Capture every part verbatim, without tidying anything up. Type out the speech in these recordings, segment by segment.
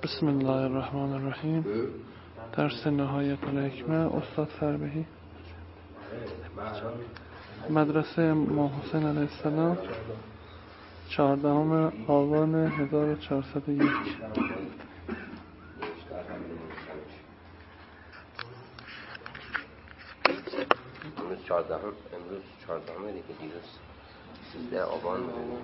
بسم الله الرحمن الرحیم. درس نهایت الحکمه استاد فربهی، مدرسه امام حسین علیه السلام، چهاردهم آبان هزار و چهارصد و یک. امروز چهاردهم امروز چهاردهم دیگه، دیروز سیزده آبان بود.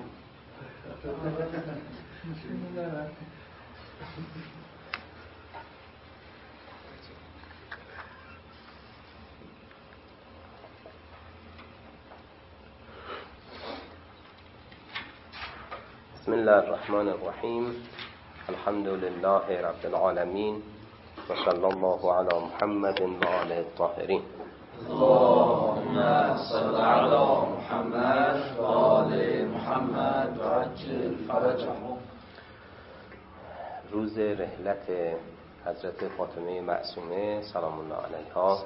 بسم الله الرحمن الرحیم. الحمد لله رب العالمین و صلی الله علی محمد و آله الطاهرین. اللهم صل علی محمد و آل محمد و عجل فرجهم. روز رحلت حضرت فاطمه معصومه سلام الله علیها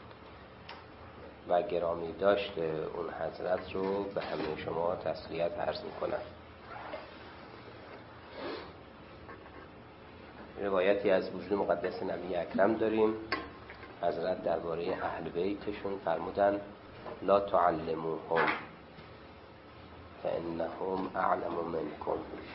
و گرامی داشت اون حضرت رو به همه شما تسلیت عرض میکنم. روایتی از وجود مقدس نبی اکرم داریم. حضرت درباره اهل بیتشون فرمودن لا تعلموهم فانهم اعلم منکم.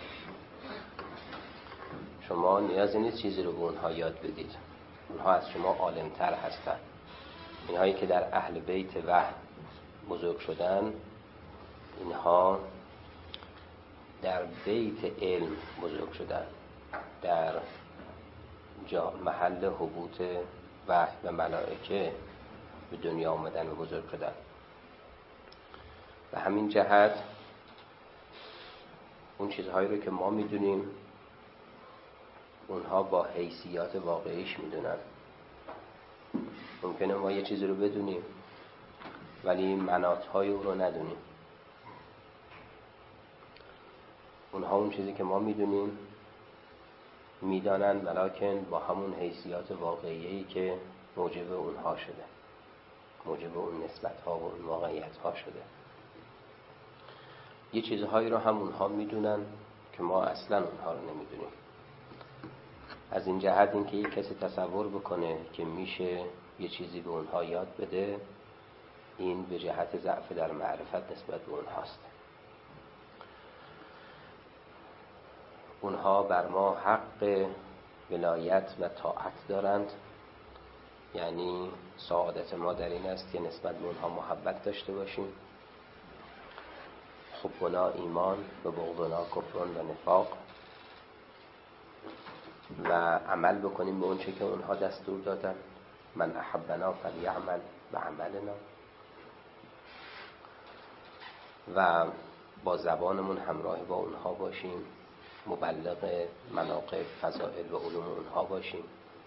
شما نیازی نیست چیزی رو به اونها یاد بدید، اونها از شما عالمتر هستن. اینهایی که در اهل بیت وحی بزرگ شدن، اینها در بیت علم بزرگ شدن، در جا محل حبوط وحی و ملائکه به دنیا آمدن و بزرگ شدن. و همین جهت اون چیزهایی رو که ما میدونیم اونها با حیثیات واقعیش میدونن. ممکنه ما یه چیزی رو بدونیم ولی مناطهای او رو ندونیم. اونها اون چیزی که ما میدونیم میدانن، ولکن با همون حیثیات واقعیه‌ای که موجب اونها شده، موجب اون نسبت‌ها و اون واقعیت‌ها شده. یه چیزهایی رو هم اونها میدونن که ما اصلا اونها رو نمیدونیم. از این جهت این که یک کسی تصور بکنه که میشه یه چیزی به اونها یاد بده، این به جهت ضعف در معرفت نسبت به اونهاست. اونها بر ما حق ولایت و طاعت دارند، یعنی سعادت ما در این است که نسبت به اونها محبت داشته باشیم. حبنا ایمان و بغضنا کفر و نفاق، و عمل بکنیم به اون چه که اونها دستور دادن. من احبنا فلیعمل به عملنا، و با زبانمون همراه با اونها باشیم، مبلغ مناقب فضائل و علوم اونها باشیم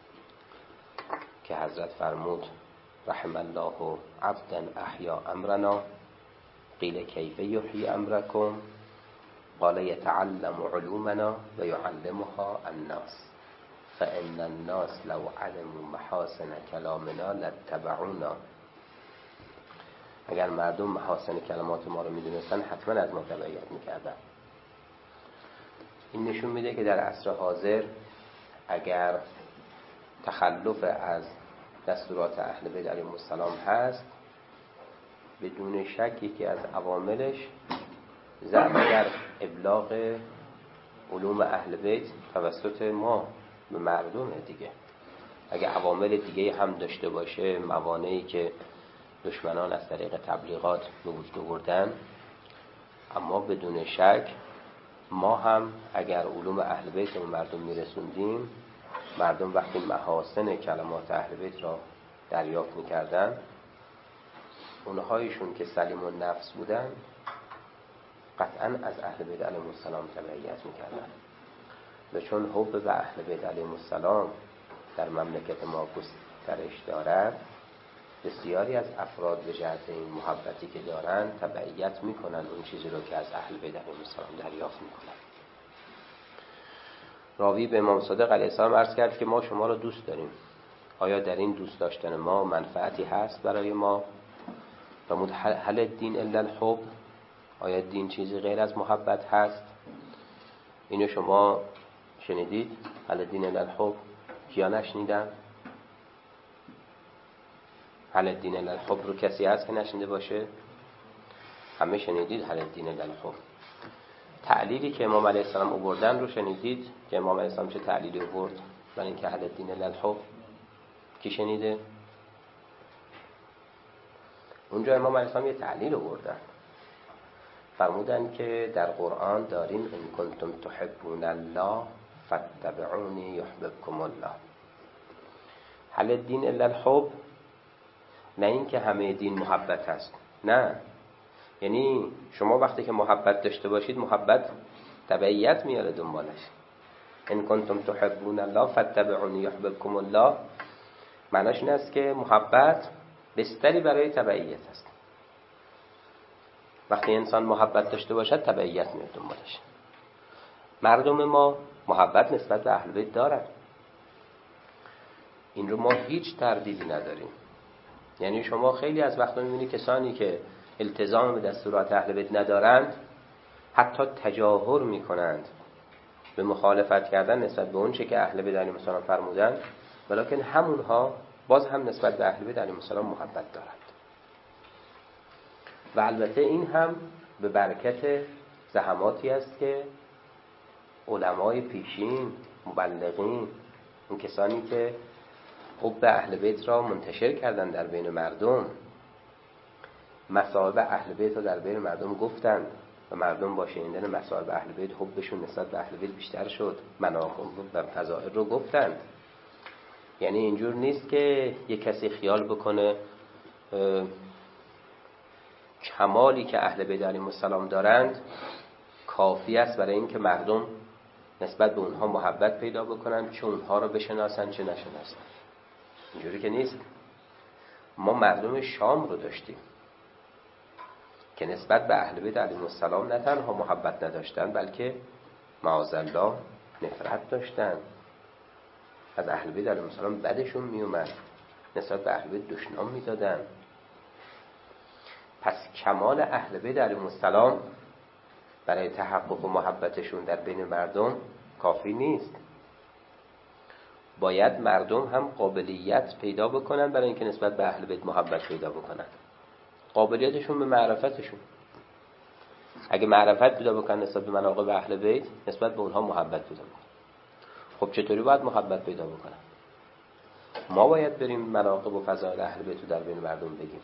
که حضرت فرمود رحم الله عبدا احیا امرنا قیل کیف یحیی امرکم قال یتعلم علومنا و یعلمها الناس فان الناس لو علموا محاسن کلامنا لاتبعونا. اگر مردم محاسن کلمات ما رو میدونستن حتما از ما تبعیت میکردن. این نشون میده که در عصر حاضر اگر تخلف از دستورات اهل بیت علیهم السلام هست، بدون شک یکی از عواملش ضعف در ابلاغ علوم اهل بیت توسط ما به مردم دیگه. اگر عوامل دیگه هم داشته باشه، موانعی که دشمنان از طریق تبلیغات به وجود آوردن، اما بدون شک ما هم اگر علوم اهل بیت به مردم میرسوندیم، مردم وقتی محاسن کلمات اهل بیت را دریافت میکردن، اونهایشون که سلیم النفس بودن قطعا از اهل بیت علیهم السلام تبعیت میکردن. و چون حب به اهل بیت علیهم السلام در مملکت ما گسترش دارد، بسیاری از افراد به جهت این محبتی که دارن تبعیت میکنن اون چیزی رو که از اهل بیت علیهم السلام دریافت میکنن. راوی به امام صادق علیه السلام عرض کرد که ما شما رو دوست داریم، آیا در این دوست داشتن ما منفعتی هست برای ما؟ فرمود هل الدین الا الحب، آیا دین چیزی غیر از محبت هست؟ اینو شما شنیدید؟ هل الدین الا الحب. کیا نشنیدن؟ هل الدین الا الحب رو کسی هست که نشنیده باشه؟ همه شنیدید هل الدین الا الحب. تعلیلی که امام علیه السلام آوردن رو شنیدید که امام علیه السلام چه تعلیلی آورد برای اینکه هل الدین الا الحب؟ کی شنیده؟ اونجا امام علیه السلام یه تعلیل آوردن، فرمودن که در قرآن داریم ان کنتم تحبون الله فاتبعونی یحببکم الله. هل الدین الا الحب نه این که همه دین محبت هست، نه، یعنی شما وقتی که محبت داشته باشید محبت تبعیت میاره دنبالش. ان کنتم تحبون الله فاتبعونی یحببکم الله معناش این است که محبت بستری برای تبعیت است. وقتی انسان محبت داشته باشد تبعیت میاد دنبالش. مردم ما محبت نسبت به اهل بیت دارن، این رو ما هیچ تردیدی نداریم. یعنی شما خیلی از وقتا میبینی کسانی که التزام به دستورات اهل بیت ندارند حتی تجاهر میکنند به مخالفت کردن نسبت به اون چه که اهل بیت علیهم السلام فرمودند، ولیکن همونها باز هم نسبت به اهل بیت علیهم السلام محبت دارند. و البته این هم به برکت زحماتی است که علمای پیشین، مبلغین، اون کسانی که حب اهل بیت را منتشر کردن در بین مردم، مصائب اهل بیت را در بین مردم گفتند و مردم با شنیدن مصائب اهل بیت حبشون نسبت به اهل بیت بیشتر شد، مناقب و فضائل رو گفتند. یعنی اینجور نیست که یک کسی خیال بکنه کمالی که اهل بیت علیهم السلام دارند کافی است برای اینکه مردم نسبت به اونها محبت پیدا بکنن، چه اونها رو بشناسن چه نشناسن. اینجوری که نیست. ما مردم شام رو داشتیم که نسبت به اهل بیت علیهم السلام نه تنها محبت نداشتن بلکه معاذالله نفرت داشتن. از اهل بیت علیهم السلام بدشون میومد، نسبت به اهل بیت دشنام میدادن. پس کمال اهل بیت علیهم السلام برای تحقق و محبتشون در بین مردم کافی نیست. باید مردم هم قابلیت پیدا بکنن برای اینکه نسبت به اهل بیت محبت پیدا بکنن. قابلیتشون به معرفتشون. اگه معرفت پیدا بکنن نسبت به مناقب اهل بیت، نسبت به اونها محبت پیدا بکنن. خب چطوری باید محبت پیدا بکنن؟ ما باید بریم مناقب و فضائل اهل بیت رو در بین مردم بگیم.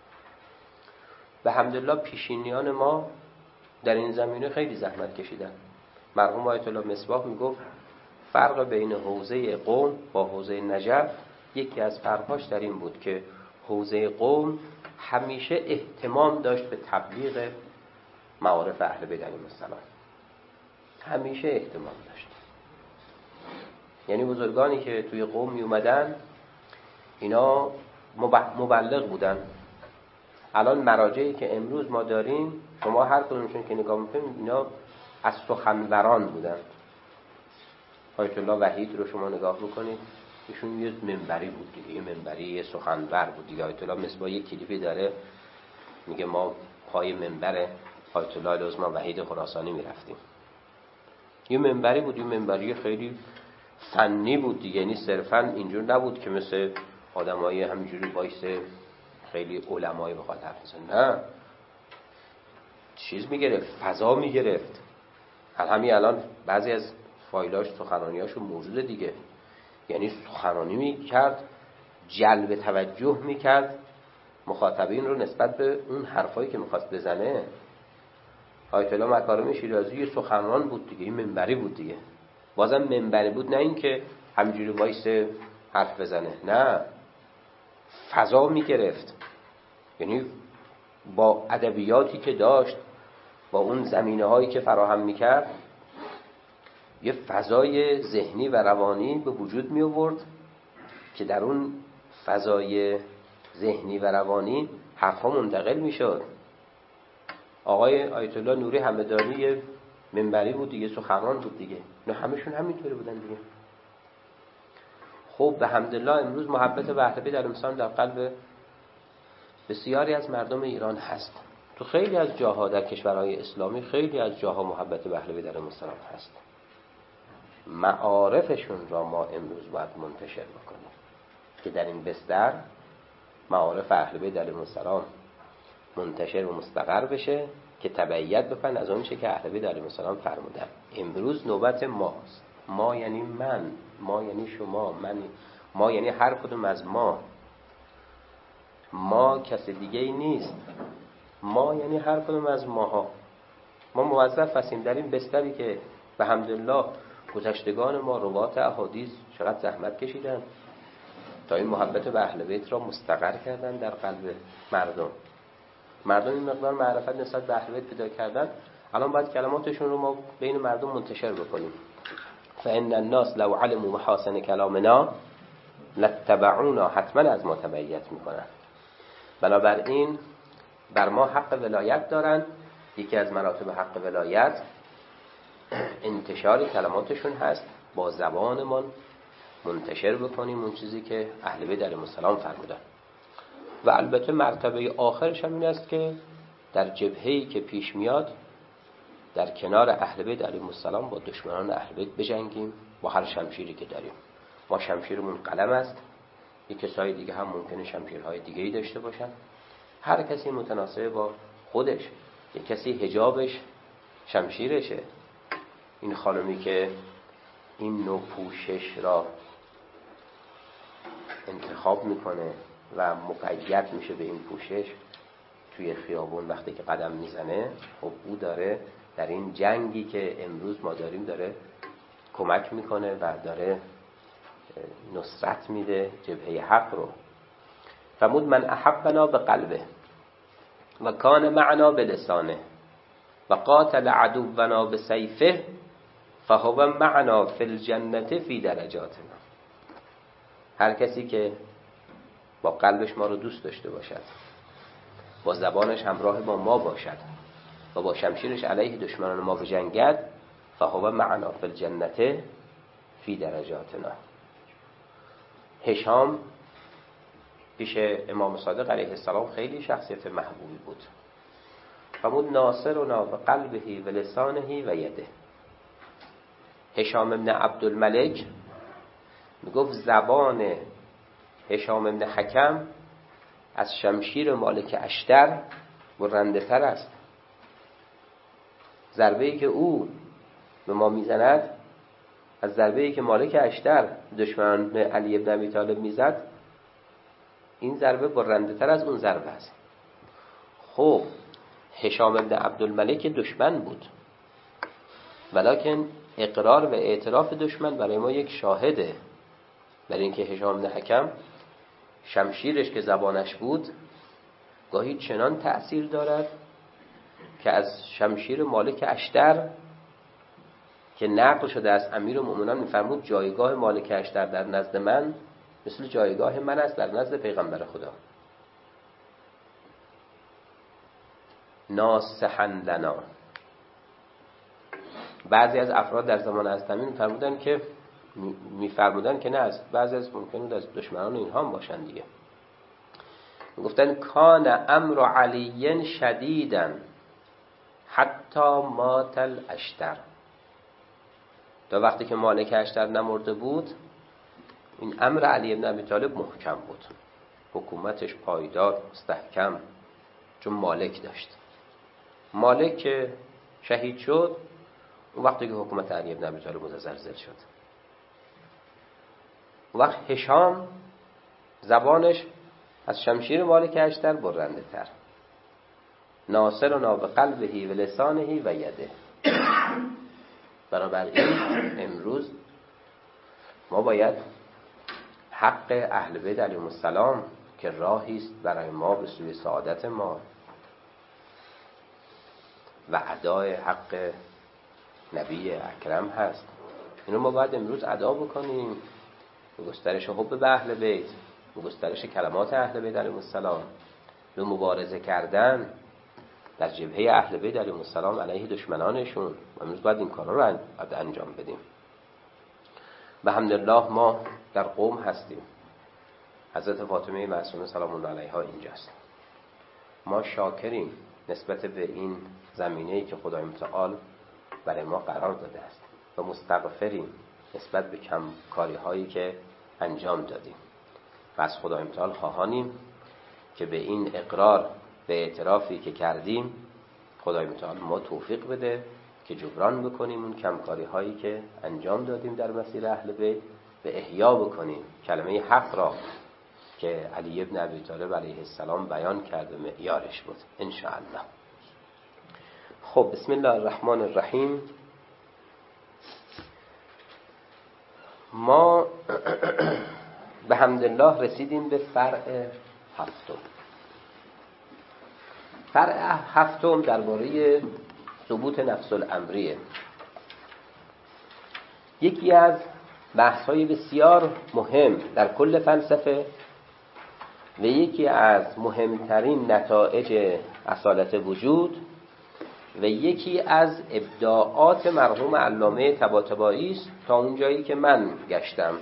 و الحمدلله پیشینیان ما در این زمینه خیلی زحمت کشیدن. مرحوم آیت الله مصباح میگفت فرق بین حوزه قوم با حوزه نجف یکی از فرقاش در این بود که حوزه قوم همیشه اهتمام داشت به تبلیغ معارف اهل بیت علیهم السلام، همیشه اهتمام داشت. یعنی بزرگانی که توی قوم می اومدن اینا مبلغ بودن. الان مراجعی که امروز ما داریم شما هر کدومشون که نگاه میکنید اینا از سخنوران بودن. آیت الله وحید رو شما نگاه بکنید، ایشون یه منبری بود دیگه، یه منبری، یه سخنور بود دیگه. آیت الله مصباح یک کلیپی داره میگه ما پای منبر آیت الله العظمی وحید خراسانی میرفتیم. یه منبری بود، یه منبری خیلی فنی بود دیگه، یعنی صرفا اینجور نبود که مثل آدمای همینجوری وایسه خیلی علمایی بخواد حرف بزنه، نه، چیز میگرفت، فضا میگرفت. همین الان بعضی از فایلاش سخنرانیاشون موجوده دیگه، یعنی سخنرانی میکرد، جلب توجه میکرد مخاطبین رو نسبت به اون حرفایی که میخواست بزنه. آیت الله مکارم شیرازی یه سخنران بود دیگه، این منبری بود دیگه، بازم منبری بود، نه این که همینجوری وایسه حرف بزنه، نه، فضا میگرفت. یعنی با ادبیاتی که داشت، با اون زمینه هایی که فراهم میکرد، یه فضای ذهنی و روانی به وجود می آورد که در اون فضای ذهنی و روانی حرفا منتقل میشد. آقای آیت الله نوری همدانی یه منبری بود دیگه، سخنران بود دیگه، نه همشون همینطوری بودن دیگه. خب به حمدالله امروز محبت به اهل بیت علیهم السلام در قلب بسیاری از مردم ایران هست. تو خیلی از جاها در کشورهای اسلامی خیلی از جاها محبت به اهل بیت علیهم السلام هست. معارفشون را ما امروز باید منتشر بکنیم که در این بستر معارف اهل بیت علیهم السلام منتشر و مستقر بشه که تبعیت بکنن از اون چه که اهل بیت علیهم السلام فرمودن. امروز نوبت ماست. ما یعنی من، ما یعنی شما، من ما یعنی هر کدوم از ما. ما کسی دیگه ای نیست. ما یعنی هر کدوم از ماها. ما موظف هستیم در این بستری که به حمدالله گذشتگان ما روات احادیث چقدر زحمت کشیدن تا این محبت به اهل بیت را مستقر کردن در قلب مردم. مردم این مقدار معرفت نسبت به اهل بیت پیدا کردن، الان باید کلماتشون رو ما بین مردم منتشر بکنیم. فإن الناس لو علموا محاسن کلامنا لاتبعونا، حتما از ما تبعیت میکنن. بنابراین بر ما حق ولایت دارن. یکی از مراتب حق ولایت انتشار کلماتشون هست، با زبانمان منتشر بکنیم اون چیزی که اهل بیت علیهم السلام فرمودن. و البته مرتبه آخرش هم این است که در جبهه‌ای که پیش میاد در کنار اهل بیت علیهم السلام با دشمنان اهل بیت بجنگیم با هر شمشیری که داریم. ما شمشیرمون قلم است، یک کسای دیگه هم ممکنه شمشیرهای دیگه‌ای داشته باشن. هر کسی متناسب با خودش. یک کسی حجابش شمشیرشه. این خانمی که این نوع پوشش را انتخاب میکنه و مقید میشه به این پوشش توی خیابون وقتی که قدم میزنه، خب او داره در این جنگی که امروز ما داریم داره کمک میکنه و داره نصرت میده جبهه حق رو. فرمود من احبنا به قلبه و کان معنا به لسانه و قاتل عدونا به سیفه فهو معنا فی الجنة فی درجاتنا. هر کسی که با قلبش ما رو دوست داشته باشد، با زبانش همراه با ما باشد و با شمشیرش علیه دشمنان ما بجنگد، فهو معنا فی الجنة فی درجاتنا. هشام پیش امام صادق علیه السلام خیلی شخصیت محبوبی بود. فرمود ناصرنا به قلبه و لسانه و یده. هشام ابن عبدالملک میگفت زبان هشام ابن حکم از شمشیر مالک اشتر برنده تر است. ضربه‌ای که او به ما میزند از ضربه‌ای که مالک اشتر دشمن علی ابن ابی طالب میزد، این ضربه برنده تر از اون ضربه است. خب هشام ابن عبدالملک دشمن بود، ولکن اقرار و اعتراف دشمن برای ما یک شاهده برای اینکه هشام ابن حکم شمشیرش که زبانش بود گاهی چنان تأثیر دارد که از شمشیر مالک اشتر که نقل شده از امیرالمؤمنین میفرمود جایگاه مالک اشتر در نزد من مثل جایگاه من است در نزد پیغمبر خدا. ناصحا لنا. بعضی از افراد در زمان حضرت امین میفرمودن که میفرمودن که نه، از بعضی از ممکنه از دشمنان اینها هم باشن دیگه. میگفتن کان امر علی شدیدا حتی مات الاشتر. تا وقتی که مالک اشتر نمرده بود این امر علی ابن ابی طالب محکم بود، حکومتش پایدار مستحکم، چون مالک داشت. مالک که شهید شد اون وقتی که حکومت علی ابن ابی طالب متزلزل شد. اون وقت هشام زبانش از شمشیر مالک اشتر برنده تر. ناصرنا به قلبه و لسانه و یده. بنابراین امروز ما باید حق اهل بیت علیهم السلام که راهی است برای ما به سوی سعادت ما و ادای حق نبی اکرم هست، اینو ما باید امروز ادا بکنیم به گسترش حب به اهل بیت، به گسترش کلمات اهل بیت علیهم السلام، به مبارزه کردن در جبهه اهل بیت علیهم السلام علیه دشمنانشون. امروز باید این کارا رو انجام بدیم. به حمدالله ما در قم هستیم. حضرت فاطمه معصومه سلام الله علیها اینجاست. ما شاکریم نسبت به این زمینه‌ای که خدای متعال برای ما قرار داده است و مستغفریم نسبت به کمکاری هایی که انجام دادیم و از خدای متعال خواهانیم که به این اقرار به اعترافی که کردیم خدای متعال ما توفیق بده که جبران بکنیم اون کمکاری هایی که انجام دادیم در مسیر اهل بیت و احیا بکنیم کلمه حق را که علی ابن ابی طالب علیه السلام بیان کرده معیارش بود ان شاء الله. خب بسم الله الرحمن الرحیم. ما به حمدالله رسیدیم به فرع هفتم. فرع هفتم درباره ثبوت نفس الامریه. یکی از بحث‌های بسیار مهم در کل فلسفه و یکی از مهمترین نتایج اصالت وجود و یکی از ابداعات مرحوم علامه طباطبایی است تا اونجایی که من گشتم.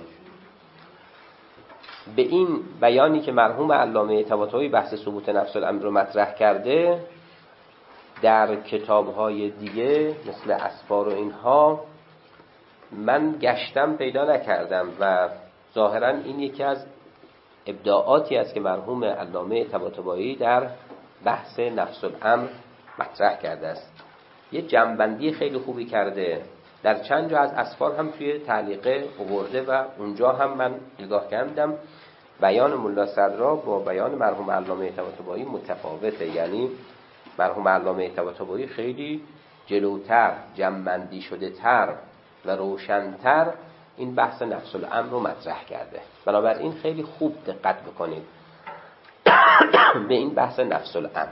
به این بیانی که مرحوم علامه طباطبایی بحث ثبوت نفس الامر رو مطرح کرده در کتاب‌های دیگه مثل اسفار و اینها من گشتم پیدا نکردم و ظاهراً این یکی از ابداعاتی است که مرحوم علامه طباطبایی در بحث نفس الامر مطرح کرده است. یه جمع‌بندی خیلی خوبی کرده در چند جا از اسفار هم توی تعلیقه آورده و اونجا هم من نگاه کردم بیان ملا صدرا با بیان مرحوم علامه طباطبایی متفاوته، یعنی مرحوم علامه طباطبایی خیلی جلوتر، جمع‌بندی شده تر و روشن‌تر این بحث نفس الامر رو مطرح کرده. بنابراین خیلی خوب دقت بکنید به این بحث نفس الامر.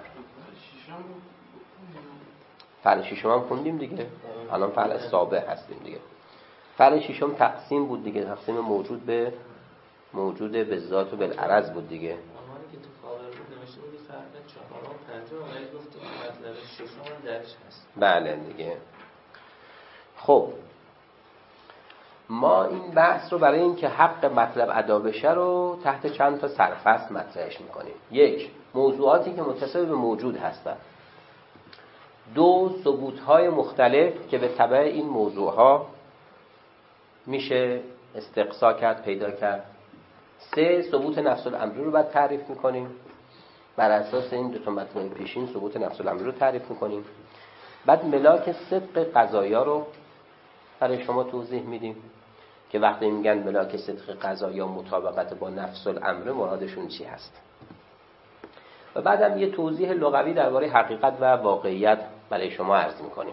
فرع ششم هم خوندیم دیگه، الان فرع سابع هستیم دیگه. فرع ششم تقسیم بود دیگه، تقسیم موجود به موجود به ذات و بالعرض بود دیگه. آمانی که تو خاور بود نوشته بود فرع چهارم و پنجم ولی گفتیم مطلب ششم هم درش هست. بله دیگه. خب ما این بحث رو برای اینکه حق مطلب ادا بشه رو تحت چند تا سرفصل مطرحش میکنیم. یک، موضوعاتی که متصل به موجود هستند. دو، ثبوت‌های مختلف که به تبع این موضوعها میشه استقصا کرد، پیدا کرد. سه، ثبوت نفس الامر رو بعد تعریف میکنیم. بر اساس این دو تا مطلب پیشین ثبوت نفس الامر رو تعریف میکنیم. بعد ملاک صدق قضایا رو برای شما توضیح میدیم که وقتی میگن ملاک صدق قضایا مطابقت با نفس الامر مرادشون چی هست. و بعدم یه توضیح لغوی درباره حقیقت و واقعیت برای شما عرض میکنیم.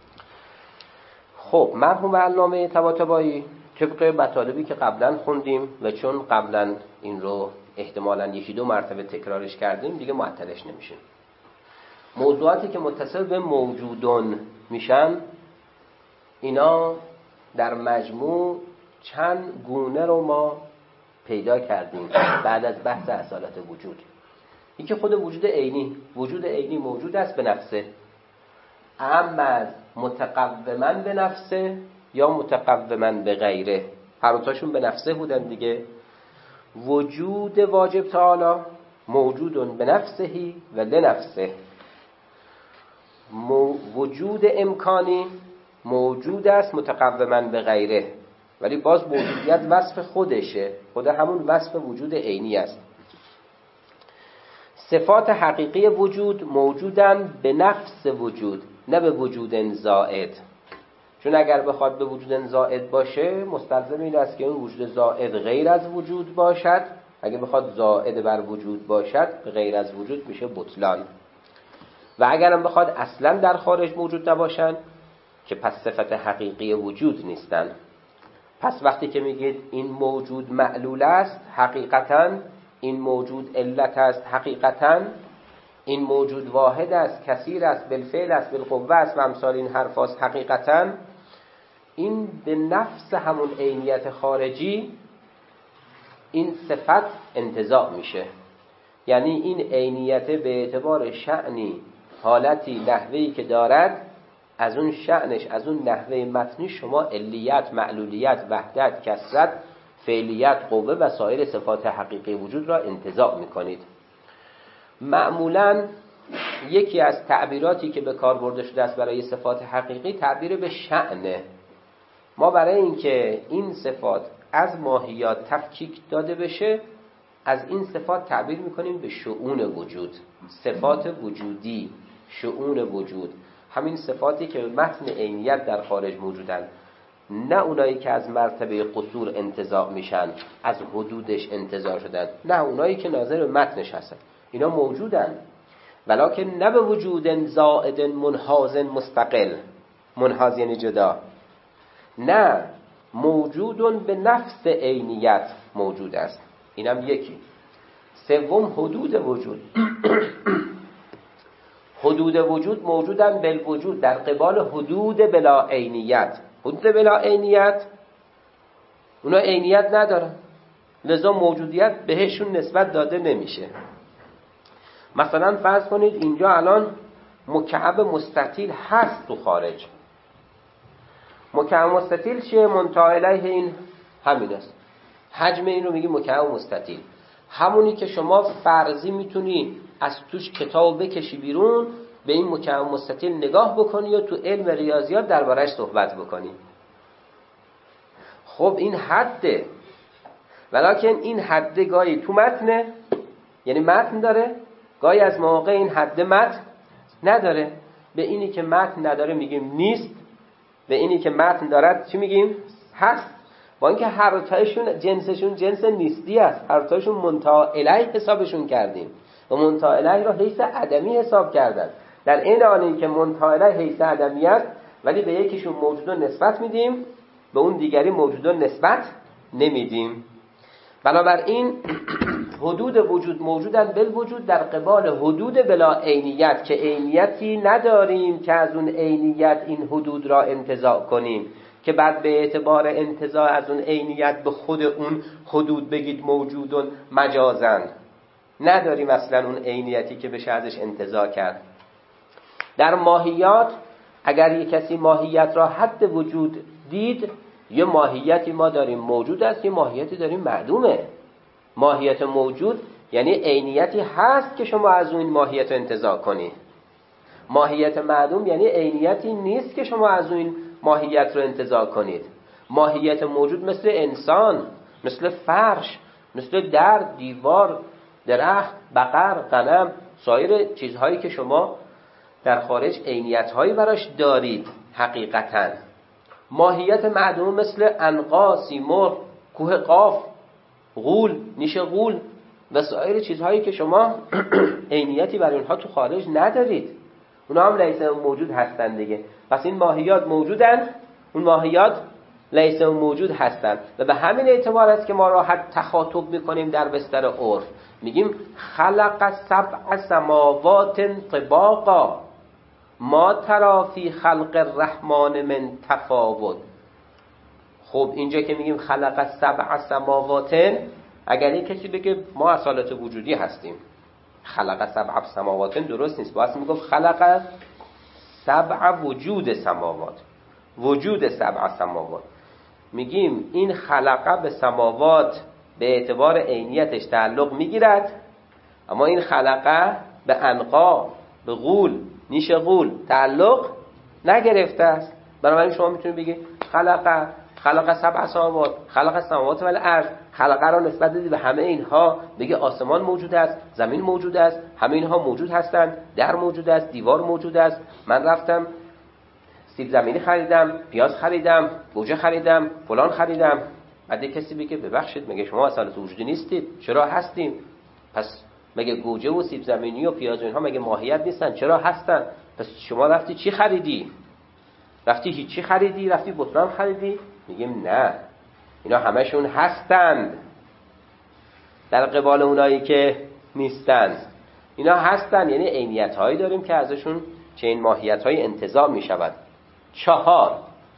خب مرحوم علامه طباطبایی طبق مطالبی که قبلا خوندیم و چون قبلا این رو احتمالاً یکی دو مرتبه تکرارش کردیم دیگه معطلش نمیشیم. موضوعاتی که متصل به موجودون میشن اینا در مجموع چند گونه رو ما پیدا کردیم بعد از بحث اصالت وجود. یکی خود وجود عینی. وجود عینی موجود است به نفسه، اما از متقوما به نفسه یا متقوما به غیره، هر دوتاشون به نفسه بودن دیگه. وجود واجب تعالی موجود به نفسهی و لنفسه. وجود امکانی موجود است متقوما به غیره، ولی باز موجودیت وصف خودشه، خود همون وصف وجود عینی است. صفات حقیقی وجود موجودن به نفس وجود، نه به وجود زائد. چون اگر بخواد به وجود زائد باشه مستلزم این است که اون وجود زائد غیر از وجود باشد. اگر بخواد زائد بر وجود باشد غیر از وجود میشه بطلان. و اگرم بخواد اصلا در خارج موجود نباشن که پس صفت حقیقی وجود نیستن. پس وقتی که میگید این موجود معلول است، حقیقتاً این موجود علت است، حقیقتاً این موجود واحد است، کثیر است، بالفعل است، بالقوه است و امثال این حرف است، حقیقتاً این به نفس همون عینیت خارجی این صفت انتزاع میشه. یعنی این عینیت به اعتبار شأنی، حالتی، نحوهی که دارد، از اون شأنش، از اون نحوه متنی شما علیت، معلولیت، وحدت، کثرت، فعلیت، قوه و سایر صفات حقیقی وجود را انتزاع میکنید. معمولاً یکی از تعبیراتی که به کار برده شده است برای صفات حقیقی تعبیر به شأنه. ما برای اینکه این صفات از ماهیات تفکیک داده بشه، از این صفات تعبیر میکنیم به شؤون وجود، صفات وجودی، شؤون وجود، همین صفاتی که به متن عینیت در خارج موجودن، نه اونایی که از مرتبه قصور انتزاع میشن، از حدودش انتزاع شدن، نه اونایی که ناظر به متنش هستن، اینا موجودن ولکن نه به وجود زائد منحاز مستقل، منحاز یعنی جدا، نه موجودون به نفس عینیت موجود است. اینم یکی. سوم حدود وجود. حدود وجود موجودن بالوجود در قبال حدود بلا عینیت. حدود بلا عینیت اونا عینیت ندارن، لذا موجودیت بهشون نسبت داده نمیشه. مثلا فرض کنید اینجا الان مکعب مستطیل هست تو خارج. مکعب مستطیل چیه؟ منتهی الیه این همین است. حجم این رو میگی مکعب مستطیل، همونی که شما فرضی میتونی از توش کتاب بکشی بیرون، به این مکعب مستطیل نگاه بکنی و تو علم ریاضیات دربارش صحبت بکنی. خب این حده، ولکن این حده گاهی تو متنه، یعنی متن داره، گاهی از مواقع این حده متن نداره. به اینی که متن نداره میگیم نیست، به اینی که متن دارد چی میگیم؟ هست. با اینکه هر تایشون جنسشون جنس نیستی است، هر تایشون منتهی الیه حسابشون کردیم و منتهی الیه را حیث عدمی حساب کردن. در این حالی که منتهی الیه حیث عدمی است، ولی به یکیشون موجودون نسبت میدیم، به اون دیگری موجودون نسبت نمیدیم. بنابراین حدود وجود موجودن بالوجود در قبال حدود بلا عینیت، که عینیتی نداریم که از اون عینیت این حدود را انتزاع کنیم، که بعد به اعتبار انتزاع از اون عینیت به خود اون حدود بگید موجودون مجازن. نداریم اصلا اون عینیتی که بشه ازش انتزاع کرد. در ماهیات اگر یک کسی ماهیت را حد وجود دید، یه ماهیتی ما داریم موجود است، یه ماهیتی داریم معدومه. ماهیت موجود یعنی عینیتی هست که شما از اون ماهیت انتزاع کنید. ماهیت معدوم یعنی عینیتی نیست که شما از اون ماهیت رو انتزاع کنید. ماهیت موجود مثل انسان، مثل فرش، مثل در، دیوار، درخت، بقر، غنم، سایر چیزهایی که شما در خارج عینیت‌هایی براش دارید حقیقتاً. ماهیت معدوم مثل عنقا، سیمرغ، کوه قاف، غول، نیش غول و سایر چیزهایی که شما عینیتی برای اونها تو خارج ندارید، اونها هم لیس موجود هستن دیگه. پس این ماهیات موجودن، اون ماهیات لیس موجود هستن و به همین اعتبار است که ما راحت تخاطب میکنیم در بستر عرف، میگیم خلق سبع سماوات طباقا ما تری فی خلق الرحمن من تفاوت. خب اینجا که میگیم خلق سبع سماوات، اگر یک کسی بگه ما اصالت وجودی هستیم، خلق سبع سماوات درست نیست، باید میگم خلق سبع وجود سماوات، وجود سبع سماوات. میگیم این خلقه به سماوات به اعتبار عینیتش تعلق میگیرد، اما این خلقه به عنقا، به غول، نیش غول تعلق نگرفته است. بنابراین شما میتونید بگید خلق خلق سبع سماوات، خلق السماوات و الارض، خلقه را نسبت بدید به همه اینها، بگی آسمان موجود است، زمین موجود است، همه اینها موجود هستند، در موجود است، دیوار موجود است، من رفتم سیب زمینی خریدم، پیاز خریدم، گوجه خریدم، فلان خریدم. بعد کسی بگه ببخشید مگه شما اصالت وجودی نیستید؟ چرا هستیم؟ پس مگه گوجه و سیب زمینی و پیاز و اینها مگه ماهیت نیستن؟ چرا هستن؟ پس شما رفتی چی خریدی؟ رفتی هیچی خریدی؟ رفتی بطران خریدی؟ میگیم نه، اینا همشون هستند در قبال اونایی که نیستند. اینا هستند، یعنی عینیت هایی داریم که ازشون چنین ماهیت های انتزاع میشود. چهار،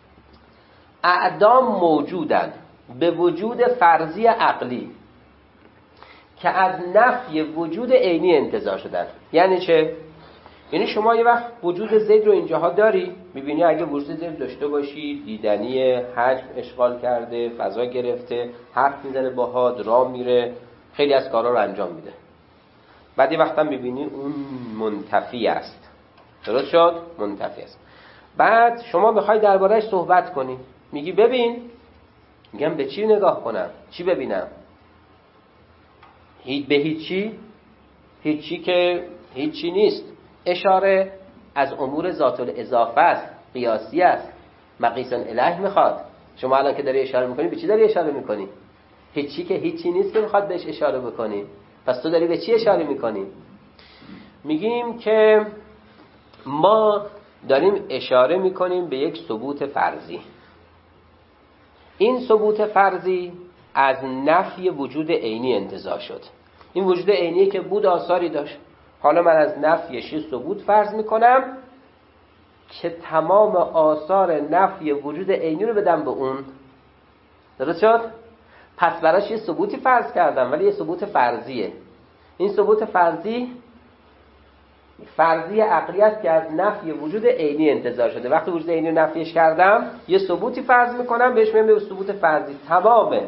اعدام موجودند به وجود فرضی عقلی که از نفی وجود عینی انتزاع شدن. یعنی چه؟ یعنی شما یه وقت وجود زید رو اینجاها داری، میبینی اگه وجود زید داشته باشی، دیدنی، حجم اشغال کرده، فضا گرفته، حرف میزنه باهات، راه میره، خیلی از کارا رو انجام میده. بعد یه وقت هم میبینی اون منتفی است. درست شد؟ منتفی است. بعد شما بخوای درباره‌اش صحبت کنی، میگی ببین، میگم به چی نگاه کنم؟ چی ببینم؟ هیچ به هیچی؟ هیچی که هیچی نیست. اشاره از امور ذات الاضافه است، قیاسی است، مقیس الیه میخواد. شما الان که داری اشاره میکنی به چی داری اشاره میکنی؟ هیچی که هیچی نیست که میخواد بهش اشاره بکنی. پس تو داری به چی اشاره میکنی؟ میگیم که ما داریم اشاره میکنیم به یک ثبوت فرضی. این ثبوت فرضی از نفی وجود عینی انتزاع شد. این وجود عینی که بود آثاری داشت، حالا من از نفیش یه ثبوت فرض میکنم که تمام آثار نفی وجود عینی رو بدم به اون. درست شد؟ پس براش یه ثبوتی فرض کردم، ولی یه ثبوت فرضیه. این ثبوت فرضی فرضی عقلی است که از نفی وجود عینی انتزاع شده. وقتی وجود عینی رو نفیش کردم، یه ثبوتی فرض میکنم، بهش میگم به ثبوت فرضی. تمام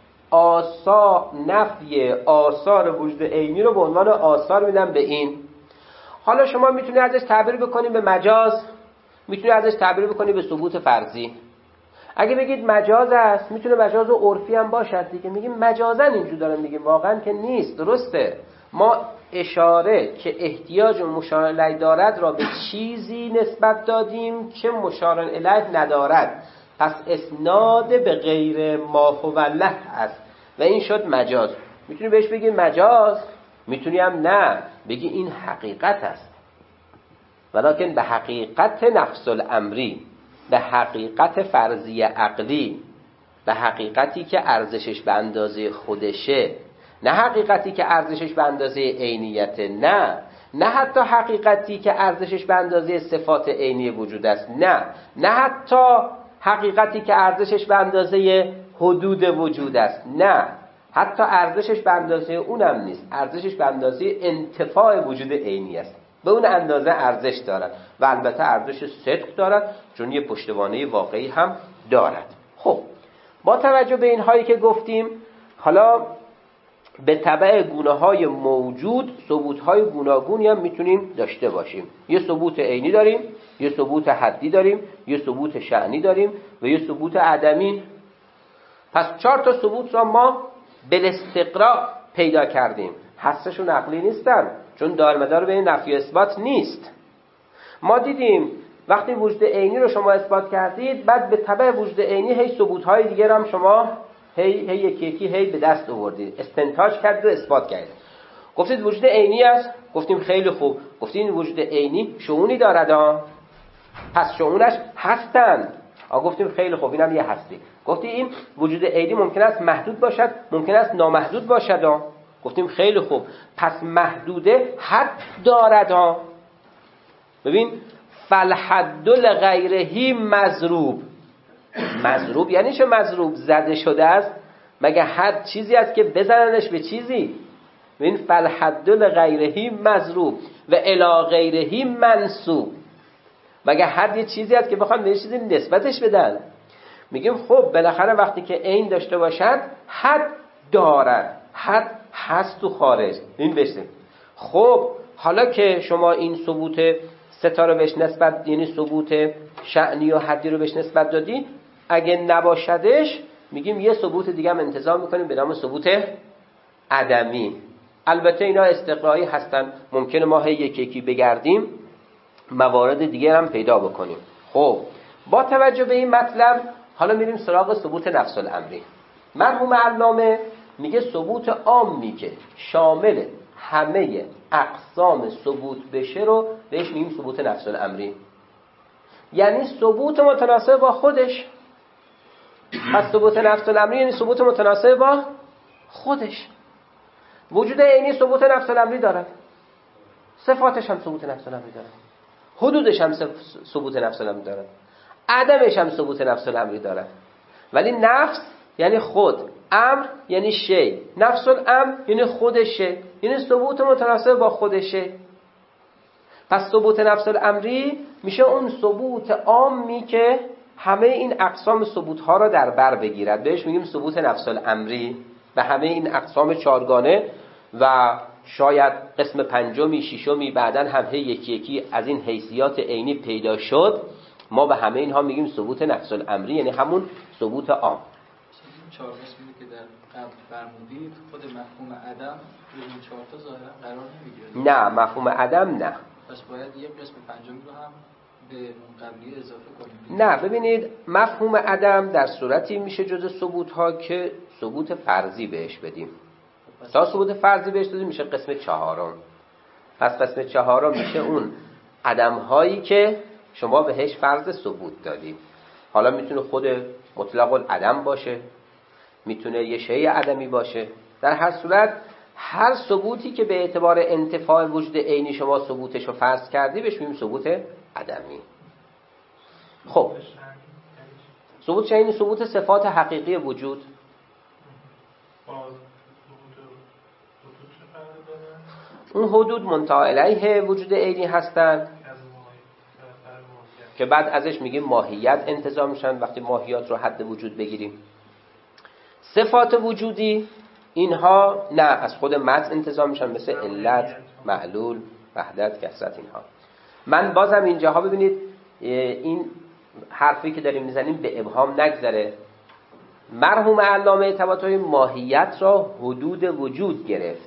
آثار نفی آثار وجود عینی رو به عنوان آثار میدم به این. حالا شما میتونید ازش تعبیر بکنید به مجاز، میتونید ازش تعبیر بکنید به ثبوت فرضی. اگه بگید مجاز است، میتونه مجاز و عرفی هم باشد دیگه. میگیم مجازا اینجور دارم میگیم، واقعا که نیست. درسته، ما اشاره که احتیاج و مشار الیه دارد را به چیزی نسبت دادیم که مشار الیه ندارد، پس اسناد به غیر ما هو له است و این شد مجاز. میتونی بهش بگی مجاز، میتونی هم نه بگی این حقیقت است، ولکن به حقیقت نفس الامری، به حقیقت فرضی عقلی، به حقیقتی که ارزشش به اندازه خودشه، نه حقیقتی که ارزشش به اندازه عینیت، نه نه حتی حقیقتی که ارزشش به اندازه صفات عینی وجود است، نه نه حتی حقیقتی که ارزشش به اندازه حدود وجود است، نه حتی ارزشش به اندازه اونم نیست، ارزشش به اندازه انتفاع وجود عینی است. به اون اندازه ارزش دارد و البته ارزش صدق دارد، چون یه پشتوانه واقعی هم دارد. خب با توجه به این هایی که گفتیم، حالا به تبع گونه های موجود ثبوت های گوناگونی هم میتونیم داشته باشیم. یه ثبوت عینی داریم، یه ثبوت حدی داریم، یه ثبوت شأنی داریم و یه ثبوت عدمی. پس چهار تا ثبوت را ما بالاستقراء پیدا کردیم. حسشون عقلی نیستن، چون دارمدار بین نفی و اثبات نیست. ما دیدیم وقتی وجود عینی رو شما اثبات کردید، بعد به تبع وجود عینی هی ثبوت های دیگر هم شما هی هی یکی یکی هی به دست آوردید، استنتاج کردید و اثبات کردید. گفتید وجود عینی است، گفتیم خیلی خوب. گفتید این وجود عینی شؤونی دارد ها، پس شؤونش هستند. آ گفتیم خیلی خوب، اینم یه هستی. گفتی این وجود عینی ممکن است محدود باشد، ممکن است نامحدود باشد ها. گفتیم خیلی خوب، پس محدوده حد دارد ها. ببین فالحد لغیرهی مضروب. مضروب یعنی چه؟ مضروب زده شده است. مگه حد چیزی است که بزننش به چیزی؟ ببین فالحد لغیرهی مضروب و الی غیرهی منسوب. مگه حد یه چیزی است که بخوام به چیزی نسبتش بدن؟ میگیم خب بالاخره وقتی که عین داشته باشد حد دارد، حد هست تو خارج. این بشه. خب حالا که شما این ثبوت ستا رو بهش نسبت، یعنی ثبوت شأنی و حدی رو بهش نسبت دادی، اگه نباشدش میگیم یه ثبوت دیگه هم انتظار میکنیم به نام ثبوت عدمی. البته اینا استقرایی هستن، ممکنه ما هی یکی یکی بگردیم موارد دیگه هم پیدا بکنیم. خب با توجه به این مطلب حالا میریم سراغ ثبوت نفس الامری. مرحوم علامه میگه ثبوت عامی که شامل همه اقسام ثبوت بشه رو بهش میگیم ثبوت نفس الامری، یعنی ثبوت متناسب با خودش. پس ثبوت نفس الامری یعنی ثبوت متناسب با خودش. وجود عینی ثبوت نفس الامری دارد، صفاتش هم ثبوت نفس الامری دارد، حدودش هم ثبوت نفس الامری دارد، عدمش هم ثبوت نفس الامری دارد. ولی نفس یعنی خود، امر یعنی شی، نفس الامر یعنی خودشه، یعنی ثبوت متناسب با خودشه. پس ثبوت نفس الامری میشه اون ثبوت عامی که همه این اقسام ثبوت ها را در بر بگیرد. بهش میگیم ثبوت نفس الامری به همه این اقسام چارگانه و شاید قسم پنجمی ششمی بعدن هم هی یکی یکی از این حیثیات عینی پیدا شد. ما به همه اینها میگیم ثبوت نفس الامری، یعنی همون ثبوت عام. چهار قسمی که در قبل فرمودید خود مفهوم عدم روی این چهار تا ظاهرا قرار نمیگیره. نه، مفهوم عدم نه. پس باید یک قسم پنجمی رو هم به اون قبلی اضافه کنیم. نه، ببینید مفهوم عدم در صورتی میشه جز ثبوت ها که ثبوت فرضی بهش بدیم. تا ثبوت فرضی بهش دادیم میشه قسم چهارم. پس قسم چهارم میشه اون عدم هایی که شما بهش فرض ثبوت دادید. حالا میتونه خود مطلق العدم باشه، میتونه یه شیء عدمی باشه. در هر صورت هر ثبوتی که به اعتبار انتفاع وجود عینی شما ثبوتش رو فرض کردی بهش میگیم ثبوت عدمی. خب ثبوت چه؟ این ثبوت صفات حقیقی وجود. اون حدود منتهی الیه وجود عینی هستند که بعد ازش میگیم ماهیت انتزاع میشن وقتی ماهیات رو حد وجود بگیریم. صفات وجودی اینها نه، از خود متن انتزاع میشن، مثل علت، معلول، وحدت، کثرت. اینها من بازم اینجاها ببینید این حرفی که داریم میزنیم به ابهام نگذره. مرحوم علامه طباطبایی ماهیت را حدود وجود گرفت.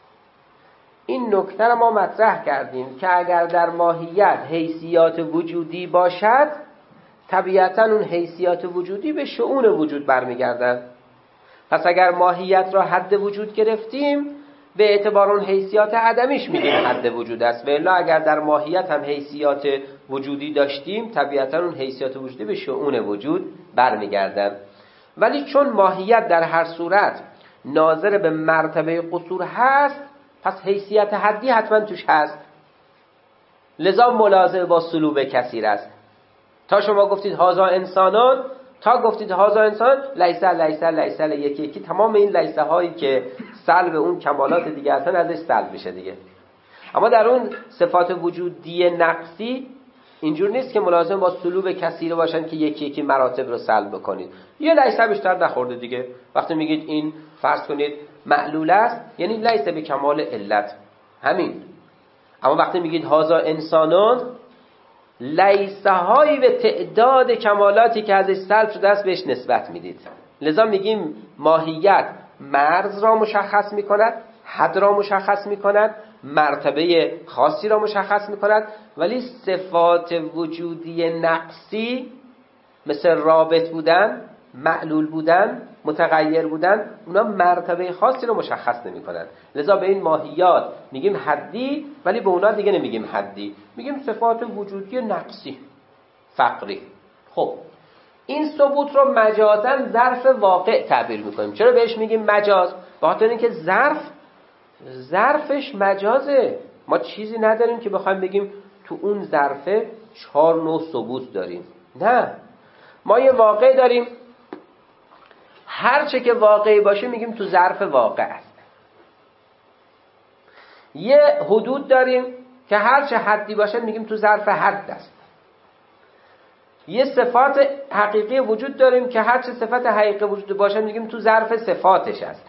این نکته را ما مطرح کردیم که اگر در ماهیت حیثیات وجودی باشد طبیعتاً اون حیثیات وجودی به شؤون وجود برمیگردن. پس اگر ماهیت را حد وجود گرفتیم به اعتبار اون حیثیات عدمیش میگیم حد وجود است، و الا اگر در ماهیت هم حیثیات وجودی داشتیم طبیعتاً اون حیثیات وجودی به شؤون وجود برمیگردن. ولی چون ماهیت در هر صورت ناظر به مرتبه قصور هست پس حیثیت حدی حتما توش هست، لذا ملازم با سلوب کثیر است. تا شما گفتید هازا انسانان، تا گفتید هازا انسان، لیسه لیسه لیسه یکی یکی تمام این لیسه هایی که سلب اون کمالات دیگه هستن ازش سلب میشه دیگه. اما در اون صفات وجودی نقصی اینجور نیست که ملازم با سلوب کثیر باشن که یکی یکی مراتب رو سلب بکنید. یه لیسه بیشتر نخورده دیگه. وقتی میگید این فرض کنید معلول است یعنی لیسه به کمال علت، همین. اما وقتی میگید هازا انسانان، لیسه هایی به تعداد کمالاتی که ازش سلب شده است بهش نسبت میدید. لذا میگیم ماهیت مرز را مشخص میکند، حد را مشخص میکند، مرتبه خاصی را مشخص میکند، ولی صفات وجودی نقصی مثل رابط بودن، معلول بودن، متغیر بودن، اونا مرتبه خاصی رو مشخص نمی کنن. لذا به این ماهیات میگیم حدی، ولی به اونا دیگه نمیگیم حدی، میگیم صفات وجودی نقصی، فقری. خب این ثبوت رو مجازاً ظرف واقع تعبیر میکنیم. چرا بهش میگیم مجاز؟ به خاطر اینکه ظرف ظرفش مجازه. ما چیزی نداریم که بخوایم بگیم تو اون ظرفه چهار نوع ثبوت داریم. نه، ما یه واقع داریم، هر چه که واقعی باشه میگیم تو ظرف واقع است. یه حدود داریم که هر چه حدی باشه میگیم تو ظرف حد است. یه صفات حقیقی وجود داریم که هر چه صفت حقیقی وجود باشه میگیم تو ظرف صفاتش است.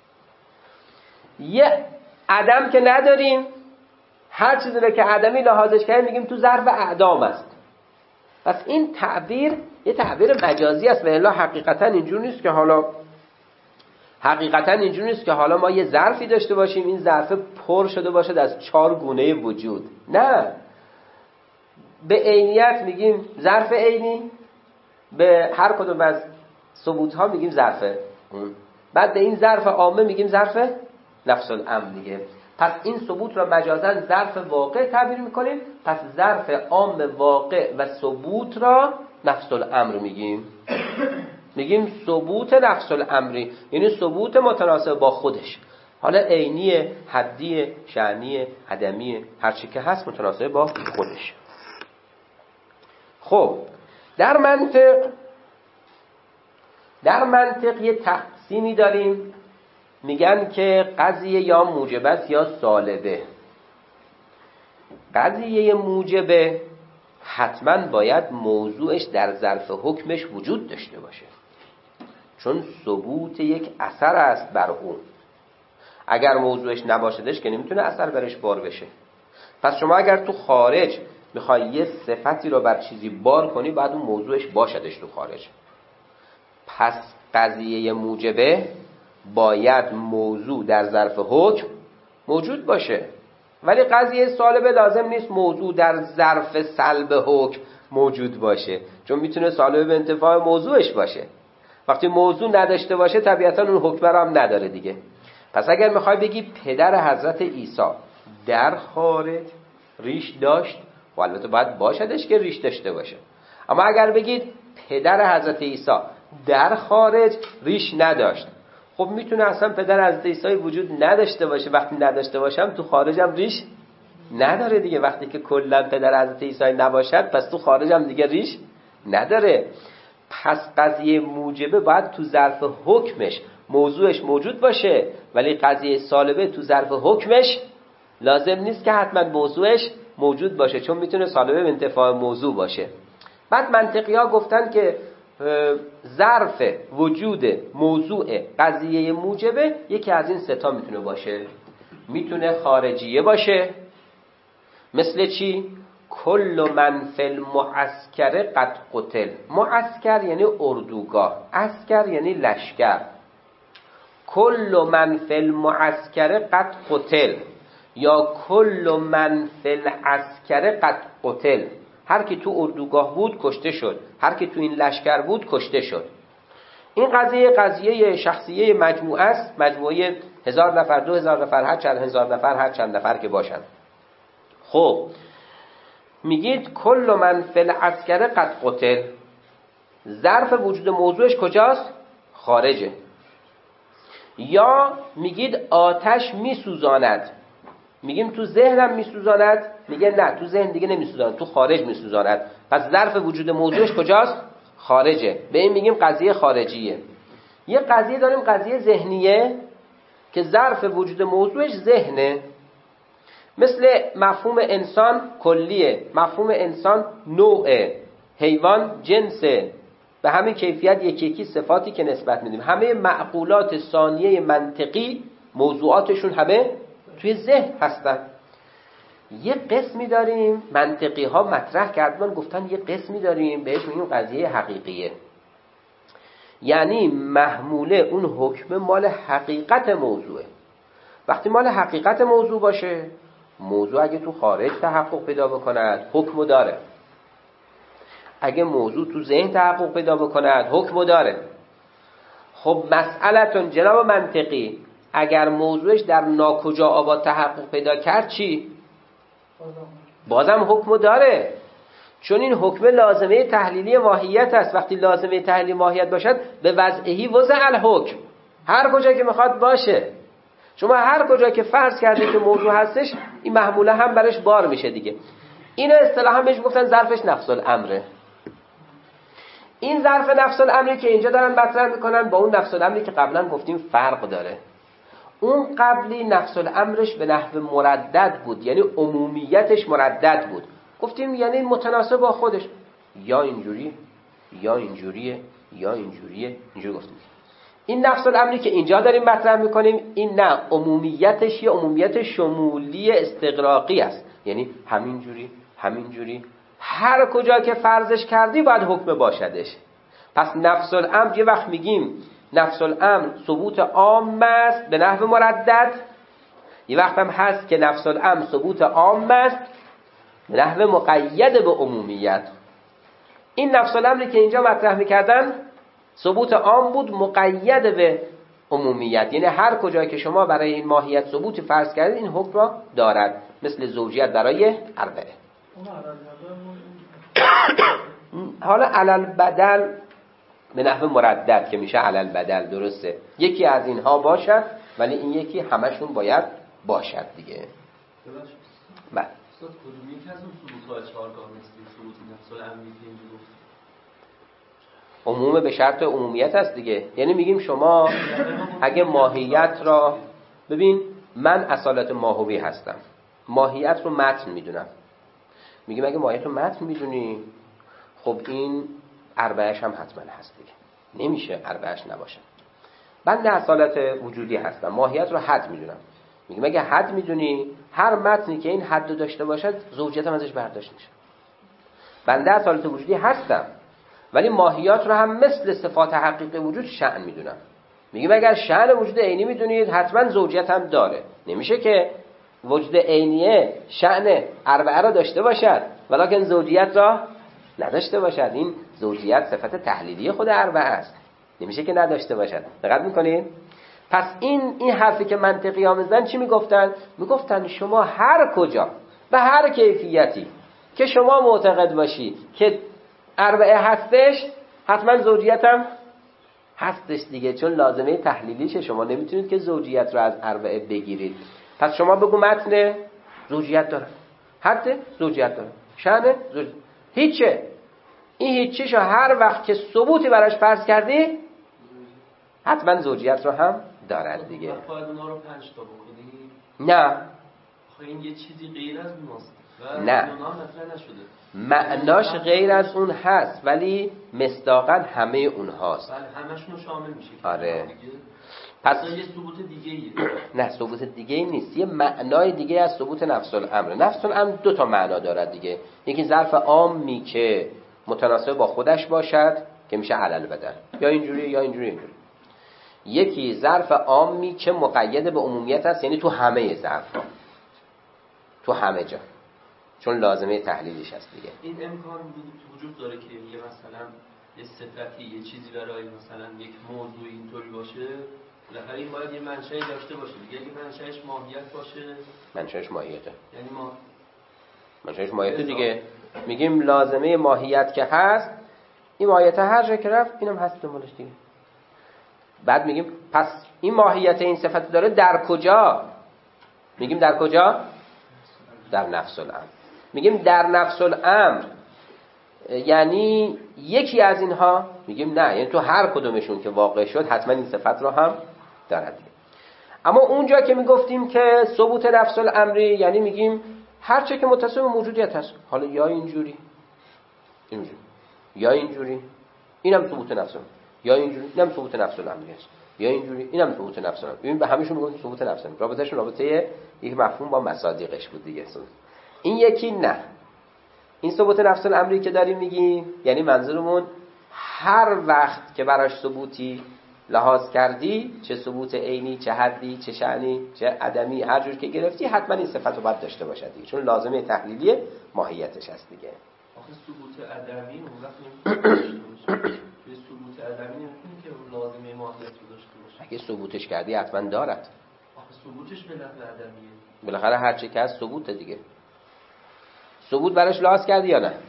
یه عدم که نداریم، هر چیزی رو که عدمی لحاظش کردیم میگیم تو ظرف اعدام است. پس این تعبیر یه تعبیر مجازی است و الا حقیقتا اینجور نیست که حالا حقیقتا اینجور نیست که حالا ما یه ظرفی داشته باشیم این ظرف پر شده باشد از چهار گونه وجود. نه، به عینیت میگیم ظرف عینی، به هر کدوم از ثبوت ها میگیم ظرف اون، بعد به این ظرف عامه میگیم ظرف نفس الامر دیگه. پس این ثبوت را مجازاً ظرف واقع تعبیر میکنیم. پس ظرف عام واقع و ثبوت را نفس الامر میگیم. میگیم ثبوت نفس الامری، یعنی ثبوت متناسب با خودش، حالا عینی، حدی، شأنی، عدمی، هر چی که هست متناسب با خودش. خب در منطق در منطق یه تقسیمی داریم، میگن که قضیه یا موجب است یا سالبه. قضیه موجبه حتما باید موضوعش در ظرف حکمش وجود داشته باشه، چون ثبوت یک اثر است بر اون. اگر موضوعش نباشدش که نمیتونه اثر برش بار بشه. پس شما اگر تو خارج میخوای یه صفتی رو بر چیزی بار کنی باید اون موضوعش باشدش تو خارج. پس قضیه موجبه باید موضوع در ظرف حکم موجود باشه، ولی قضیه سالبه لازم نیست موضوع در ظرف سلب حکم موجود باشه، چون میتونه سالبه به انتفاع موضوعش باشه. وقتی موضوع نداشته باشه طبیعتا اون حکم رو هم نداره دیگه. پس اگر میخوای بگی پدر حضرت عیسی در خارج ریش داشت، و البته باید باشدش که ریش داشته باشه، اما اگر بگید پدر حضرت عیسی در خارج ریش نداشت، خب میتونه اصلا پدر حضرت عیسی وجود نداشته باشه، وقتی نداشته باشم تو خارجم ریش نداره دیگه. وقتی که کلا پدر حضرت عیسی نباشد پس تو خارجم دیگه ریش نداره. پس قضیه موجبه باید تو ظرف حکمش موضوعش موجود باشه، ولی قضیه سالبه تو ظرف حکمش لازم نیست که حتما موضوعش موجود باشه، چون میتونه سالبه به انتفاع موضوع باشه. بعد منطقی ها گفتن که ظرف وجود موضوع قضیه موجبه یکی از این سه تا میتونه باشه. میتونه خارجیه باشه، مثل چی؟ کل من فی المعسکر قد قتل. معسکر یعنی اردوگاه، عسکر یعنی لشکر. کل من فی المعسکر قد قتل یا کل من فی العسکر قد قتل. هر کی تو اردوگاه بود کشته شد، هر کی تو این لشکر بود کشته شد. این قضیه قضیه شخصیه مجموعه است، مجموعه هزار نفر، دو هزار نفر، هر چند هزار نفر، هر چند نفر که باشن. خب میگید کل من فی العسکر قد قتل، ظرف وجود موضوعش کجاست؟ خارجه. یا میگید آتش میسوزاند، میگیم تو ذهنم میسوزاند، میگه نه تو ذهن دیگه نمیسوزاند، تو خارج میسوزاند. پس ظرف وجود موضوعش کجاست؟ خارجه. به این میگیم قضیه خارجیه. یه قضیه داریم قضیه ذهنیه که ظرف وجود موضوعش ذهنه، مثل مفهوم انسان کلیه، مفهوم انسان نوعه، حیوان جنسه، به همین کیفیت یکی یکی صفاتی که نسبت میدیم. همه معقولات ثانیه منطقی موضوعاتشون همه توی ذهن هستن. یه قسمی داریم منطقی ها مطرح کردن، گفتن یه قسمی داریم بهش میگیم قضیه حقیقیه، یعنی محموله اون حکم مال حقیقت موضوعه. وقتی مال حقیقت موضوع باشه، موضوع اگه تو خارج تحقق پیدا بکند حکم داره، اگه موضوع تو ذهن تحقق پیدا بکند حکم داره. خب مسئلتون جناب منطقی، اگر موضوعش در ناکجا آباد تحقق پیدا کرد چی؟ بازم حکم داره، چون این حکم لازمه تحلیلی ماهیت است. وقتی لازمه تحلیلی ماهیت باشد به وضعهی وضع الحکم، هر کجا که میخواد باشه. شما هر کجا که فرض کرده که موضوع هستش، این محموله هم برش بار میشه دیگه. اینو اصطلاحا بهش گفتن ظرفش نفس الامره. این ظرف نفس الامری که اینجا دارن مطرح میکنن با اون نفس الامری که قبلا گفتیم فرق داره. اون قبلی نفس الامرش به نحو مردد بود، یعنی عمومیتش مردد بود. گفتیم یعنی متناسب با خودش، یا اینجوری یا اینجوریه یا اینجوریه، اینجوری گفتیم. این نفس الامری که اینجا داریم مطرح میکنیم، این نه، عمومیتش یه عمومیت شمولی استغراقی است، یعنی همینجوری همینجوری، هر کجا که فرضش کردی باید حکم باشدش. پس نفس الامر یه وقت میگیم نفس الامر ثبوت عام است به نحو مردد، یه وقت هم هست که نفس الامر ثبوت عام است به نحو مقید به عمومیت. این نفس الامری که اینجا مطرح میکردن ثبوت عام بود مقید به عمومیت، یعنی هر کجا که شما برای این ماهیت ثبوت فرض کردید این حکم را دارد، مثل زوجیت برای اربعه. حالا علل بدل به نحو مردد که میشه علل بدل، درسته، یکی از اینها باشد ولی این یکی همشون باید باشد دیگه. بله استاد کدومی که از اون ثبوت‌های چهارگاه مثل ثبوت نفس الامری که اینجا گفت عموم به شرط عمومیت هست دیگه. یعنی میگیم شما اگه ماهیت را ببین، من اصالت ماهوی هستم، ماهیت رو متن میدونم، میگیم اگه ماهیت رو متن میدونی خب این اربعهش هم حتما هست دیگه، نمیشه اربعهش نباشه. بنده اصالت وجودی هستم، ماهیت رو حد میدونم، میگیم اگه حد میدونی هر متنی که این حد رو داشته باشد زوجیت هم ازش برداشت میشه. بنده از حالت وجودی هستم، ولی ماهیات رو هم مثل صفات حقیقی وجود شأن میدونم. میگیم اگر شأن وجود عینی میدونید حتما زوجیت هم داره. نمیشه که وجود عینیه شأن اربعه را داشته باشد ولکن زوجیت را نداشته باشد. این زوجیت صفت تحلیلی خود اربعه است، نمیشه که نداشته باشد. دقت میکنید؟ پس این این حرفی که منطقی ها میزنن چی میگفتن؟ میگفتن شما هر کجا به هر کیفیتی که شما معتقد باشی که اربعه هستش حتما زوجیت هم هستش دیگه، چون لازمه تحلیلیشه. شما نمیتونید که زوجیت رو از اربعه بگیرید. پس شما بگو متن زوجیت داره، حد زوجیت داره، شأن زوجیت هیچه. این هیچیشو هر وقت که ثبوتی براش فرض کردی حتما زوجیت رو هم دارد دیگه. باید اونا رو پنج تا بکنی؟ نه آخه این یه چیزی غیر از اوناست و نه، اونا مطرح نشده. معناش غیر از اون هست ولی مصداقا همه اونهاست. بله همشون شامل میشه. آره. پس یه ثبوت دیگه ایه. نه ثبوت دیگه ای نیست، یه معنای دیگه از ثبوت نفس الامر. نفس الامر دو تا معنا دارد دیگه. یکی ظرف عامی که متناسب با خودش باشد که میشه علل بدن، یا اینجوری یا اینجوری اینجوری. یکی ظرف عامی که مقید به عمومیت است، یعنی تو همه ظرف‌ها، تو همه جا، چون لازمه تحلیلیش هست دیگه. این امکان وجود داره که یه مثلا یه صفتی یه چیزی برای مثلا یک موضوع اینطوری باشه، بالاخره این باید یه منشأی داشته باشه دیگه. اگه منشأش ماهیت باشه، منشأش ماهیته، یعنی ما منشأش ماهیته دیگه. میگیم لازمه ماهیت که هست، این ماهیت هر جا که رفت اینم هست دنبالش دیگه. بعد میگیم پس این ماهیت این صفت داره در کجا؟ میگیم در کجا؟ در نفس الامر. میگیم در نفس الامر یعنی یکی از اینها؟ میگیم نه، یعنی تو هر کدومشون که واقع شد حتما این صفت رو هم دارد. اما اونجا که میگفتیم که ثبوت نفس الامری، یعنی میگیم هر چه که متصل به موجودیت هست، حالا یا اینجوری اینجوری یا اینجوری، اینم ثبوت نفس الامر، یا اینجوری اینم ثبوت نفس الامری است، یا اینجوری اینم ثبوت نفس الامر. ببین به همشون میگن ثبوت نفس الامر. رابطهشون رابطه یک مفهوم با مصادیقش بود دیگه. این یکی نه، این ثبوت نفس الامری که داریم میگیم یعنی منظورمون هر وقت که براش ثبوتی لحاظ کردی، چه ثبوت عینی، چه حدی، چه شأنی، چه عدمی، هر جور که گرفتی حتما این صفت رو باید داشته باشد دیگه، چون لازمه تحلیلی ماهیتش هست دیگه. آخه ثبوت عدمی اون وقت نمیتونه داشته باشه. یه ثبوت عدمی نمیتونه که لازمه ماهیت رو داشته باشه. اگه ثبوتش کردی حتما دارد. آخه ثبوتش به لحاظ عدمیه. بالاخره هر چی که هست ثبوت دیگه. ثبوت براش لحاظ کردی یا نه؟ لحاظ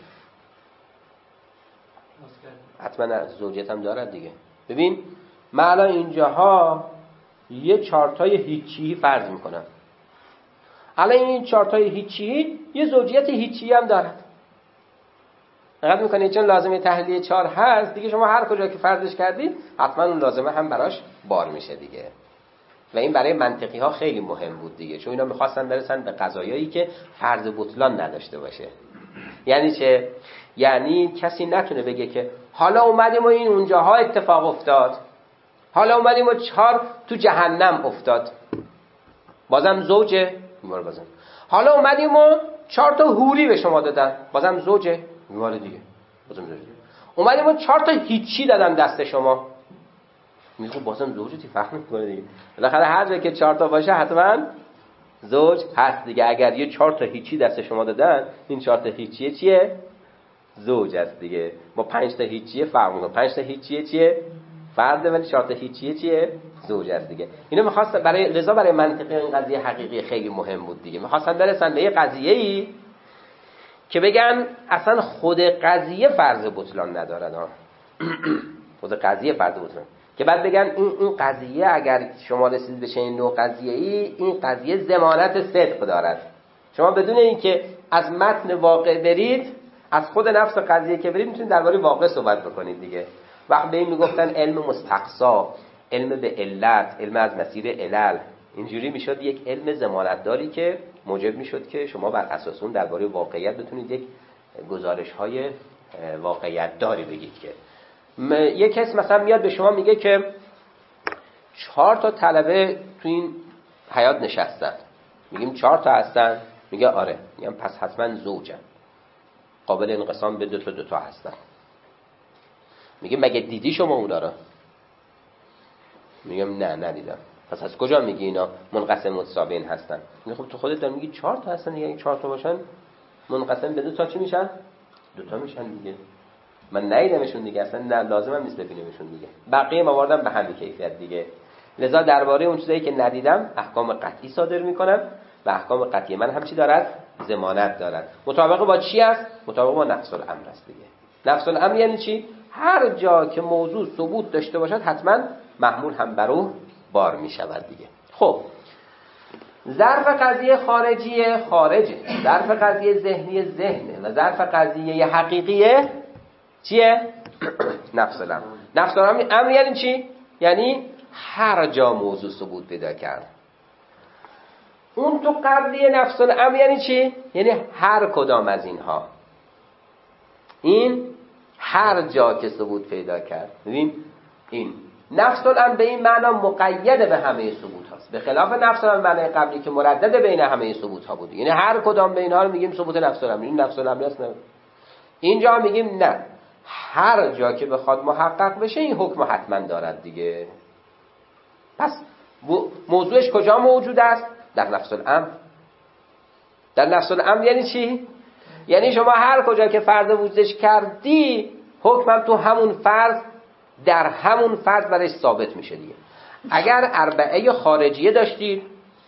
کردی. حتما زوجیت هم دارد دیگه. ببین من الان اینجاها یه چارتای هیچی فرض میکنم. الان این چارتای هیچی یه زوجیت هیچی هم دارد. دقت میکنید چون لازمه تحلیل چهار هست دیگه، شما هر کجا که فرضش کردید حتما اون لازمه هم براش بار میشه دیگه. و این برای منطقی ها خیلی مهم بود دیگه، چون اینا میخواستن برسن به قضایایی که فرض بطلان نداشته باشه. یعنی چه؟ یعنی کسی نتونه بگه که حالا اومدیم و این اونجاها اتفاق افتاد، حالا اومدیم و چهار تو جهنم افتاد، بازم زوجه میوار بازم. حالا اومدیم و چهار تا حوری به شما دادن، بازم زوجه میوار دیگه، بازم زوجه. اومدیم و چهار تا هیچی دادن دست شما، میگه بازم زوجتی، فهم میکنه دیگه. بالاخره هر جا که چهار تا باشه حتما زوج هست دیگه. اگر یه چهار تا هیچی دست شما دادن، این چهار تا هیچیه چیه؟ زوج است دیگه. ما پنج تا هیچیه فرق میکنه، پنج تا هیچیه چیه؟ فرد، ولی چهار تا هیچیه چیه؟ زوج است دیگه. اینو می‌خواست برای لذا برای منطقی این قضیه حقیقی خیلی مهم بود دیگه. می‌خواستن برسن به یه قضیه‌ای که بگن اصلا خود قضیه فرض بطلان ندارد ها. خود قضیه فرض بطلان، که بعد بگن این این قضیه اگر شما رسید به چنین نوع قضیه‌ای، این قضیه ضمانت صدق دارد. شما بدون اینکه از متن واقع برید، از خود نفس قضیه که برید، میتونید درباره واقع صحبت بکنید دیگه. وقت به این میگفتن علم مستقصا، علم به علت، علم از مسیر علل، اینجوری میشد یک علم ضمانتداری که موجب میشد که شما بر اساس اون درباره واقعیت بتونید یک گزارش‌های واقعیت داری بگید. که یک کس مثلا میاد به شما میگه که چهار تا طلبه تو این حیات نشستن، میگیم چهار تا هستن، میگه آره، میگم پس حتما زوجن. قابل انقسام به دو تا دو تا هستن. میگه مگه دیدی شما اونا رو؟ میگم نه ندیدم. پس از کجا میگی اینا منقسم متساویین هستن؟ میگه خب تو خودت داری میگی چهار تا هستن، یعنی چهار تا باشن منقسم به دو تا چی میشن؟ دو تا میشن دیگه. من ندیدمشون دیگه، اصلا نه لازمم نیست ببینمشون دیگه. بقیه مواردم به همین کیفیت دیگه. لذا درباره اون چیزایی که ندیدم احکام قطعی صادر میکنم و احکام قطعی من هم چی دارد؟ ضمانت دارد. مطابق با چی است؟ مطابق با نفس الامر است دیگه. نفس الامر یعنی چی؟ هر جا که موضوع ثبوت داشته باشد حتما محمول هم بر او بار میشود دیگه. خب ظرف قضیه خارجیه خارجه، ظرف قضیه ذهنی ذهنه و ظرف قضیه حقیقیه چیه؟ نفس الامر. نفس الامر امر یعنی چی؟ یعنی هر جا موضوع ثبوت پیدا کرد. اون تو قبلی نفس الامر یعنی چی؟ یعنی هر کدام از اینها. این هر جا که ثبوت پیدا کرد. ببین این نفس الامر به این معنا مقید به همه ثبوت هاست، به خلاف نفس الامر معنی قبلی که مردد بین همه ثبوت ها بود. یعنی هر کدام به اینها رو میگیم ثبوت نفس الامر. این نفس الامر است. نه اینجا میگیم نه، هر جا که بخواد محقق بشه این حکم حتما دارد دیگه. پس موضوعش کجا موجود است؟ در نفس الامر. در نفس الامر یعنی چی؟ یعنی شما هر کجا که فرض وجودش کردی حکمم تو همون فرض در همون فرض برش ثابت میشه دیگه. اگر اربعه خارجیه داشتید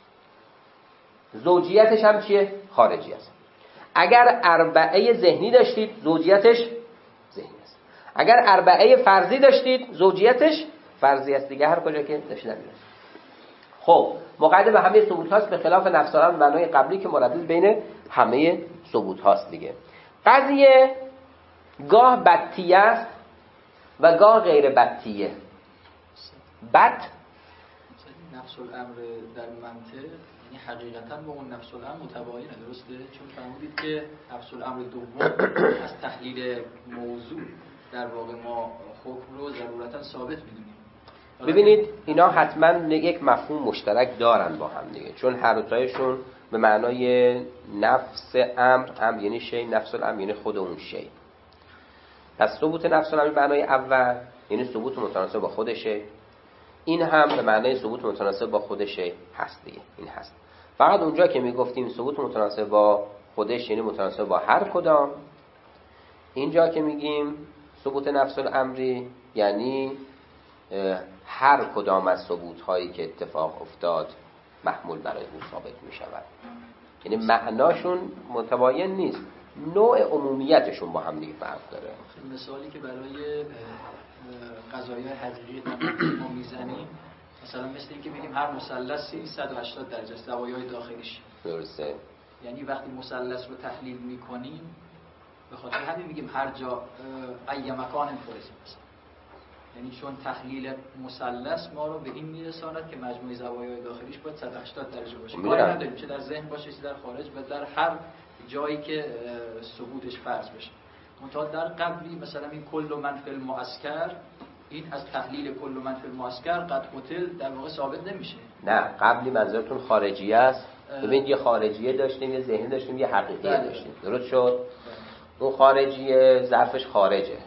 زوجیتش هم چیه؟ خارجی است. اگر اربعه ذهنی داشتید زوجیتش ذهنی است. اگر اربعه فرضی داشتید زوجیتش فرضی است دیگه. هر کجا که داشتید نمیشه. خب مقید به همه ثبوت هاست، به خلاف نفس الامر معنای قبلی که مردد بین همه ثبوت هاست دیگه. قضیه گاه بطیه است و گاه غیر بطیه. بط نفس الامر در منطق یعنی حقیقتا با اون نفس الامر متباینه، درسته؟ چون فرمودید که نفس الامر دوم از تحلیل موضوع در واقع ما حکم رو ضرورتا ثابت میدونیم. ببینید اینا حتما یک مفهوم مشترک دارن با هم دیگه، چون هر دوتایشون به معنای نفس امر، امر یعنی شی، نفس الامر یعنی خود اون شی. پس ثبوت نفس الامر به معنای اول یعنی ثبوت متناسب با خودشه، این هم به معنای ثبوت متناسب با خودشه هست دیگه. این هست. فقط اونجا که میگفتیم ثبوت متناسب با خودش یعنی متناسب با هر کدام، اینجا که میگیم ثبوت نفس الامری یعنی هر کدام از ثبوت هایی که اتفاق افتاد محمول برای او ثابت می شود. یعنی معناشون متباین نیست، نوع عمومیتشون با هم دیگه فرق داره. مثالی که برای قضایای حقیقی ما میزنیم مثلا مثل این که بگیم هر مثلثی صد و هشتاد درجه است زوایای داخلیش. درسته. یعنی وقتی مثلث رو تحلیل میکنیم به خاطر همین میگیم هر جا ای مکان فرض مثلا، یعنی چون تحلیل مثلث ما رو به این میرساند که مجموع زوایای داخلیش باید صد و هشتاد درجه باشه. کاری نداریم چه در ذهن باشه چه در خارج و در هر جایی که ثبوتش فرض بشه. منتها در قبلی مثلا این کل من فی المعسکر، این از تحلیل کل من فی المعسکر قد قتل در واقع ثابت نمیشه. نه قبلی منظورتون خارجیه است. ببینید یه خارجیه داشتیم، یه ذهنی داشتیم، یه حقیقیه بله. داشتیم. درست شد؟ اون خارجیه ظرفش خارجه،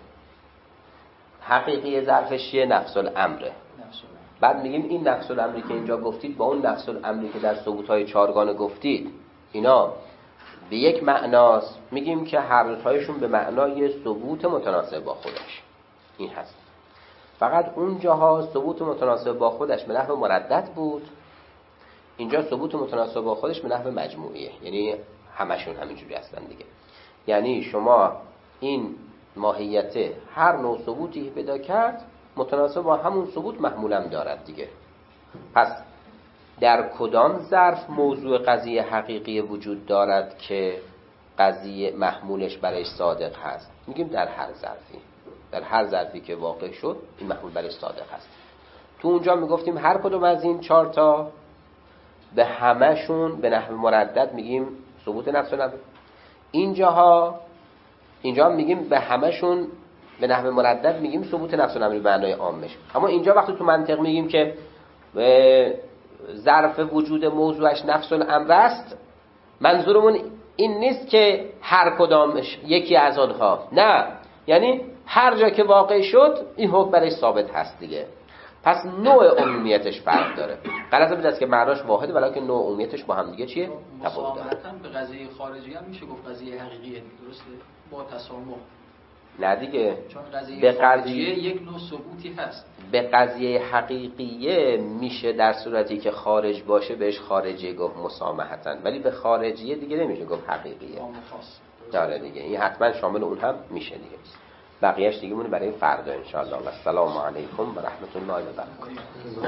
حقیقی ظرفش یه نفس الامره. بعد میگیم این نفس الامری که اینجا گفتید با اون نفس الامری که در ثبوت‌های چهارگانه گفتید اینا به یک معناست، میگیم که هر دوتایشون به معنای ثبوت متناسب با خودش. این هست. فقط اون جاها ثبوت متناسب با خودش به نحو مردد بود، اینجا ثبوت متناسب با خودش به نحو مجموعیه، یعنی همشون همینجوری هستن دیگه. یعنی شما این ماهیت هر نوع ثبوتی پیدا کرد متناسب با همون ثبوت محمولم دارد دیگه. پس در کدام ظرف موضوع قضیه حقیقی وجود دارد که قضیه محمولش برایش صادق هست؟ میگیم در هر ظرفی، در هر ظرفی که واقع شد این محمول برایش صادق هست. تو اونجا میگفتیم هر کدوم از این چهار تا به همشون به نحو مردد میگیم ثبوت نفس الامر. اینجاها اینجا میگیم به همشون به نحو مردد میگیم ثبوت نفس الامر به معنای عامش. اما اینجا وقتی تو منطق میگیم که ظرف وجود موضوعش نفس الامر است، منظورمون این نیست که هر کدامش یکی از آنها، نه، یعنی هر جا که واقع شد این حکم برای ثابت هست دیگه. پس نوع عمومیتش فرق داره. غلط بود که معناش واحده ولی نوع عمومیتش با هم دیگه چیه؟ تفاوت داره. مسامحتاً به قضیه خارجی هم میشه گفت قضیه حقیقیه، درسته؟ با تسامح. نه دیگه، چون قضیه به خارجیه یک نوع ثبوتی هست. به قضیه حقیقیه میشه در صورتی که خارج باشه بهش خارجی گفت مسامحتاً، ولی به خارجیه دیگه نمیشه گفت حقیقیه. داره دیگه، این حتما شامل اون هم میشه دیگه. بقیهش دیگه مونه برای فردا ان شاء الله. و السلام علیکم و رحمت الله و برکاته.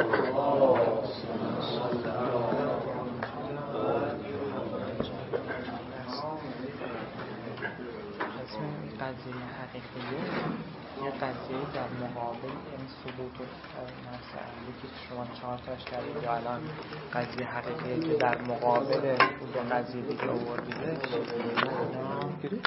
قضیه حقیقیه یه قضیه در مقابل این ثبوت و مسئله که شما چهار تاش کردید یا الان قضیه حقیقیه که در مقابل اون قضیه دیگه آوردیده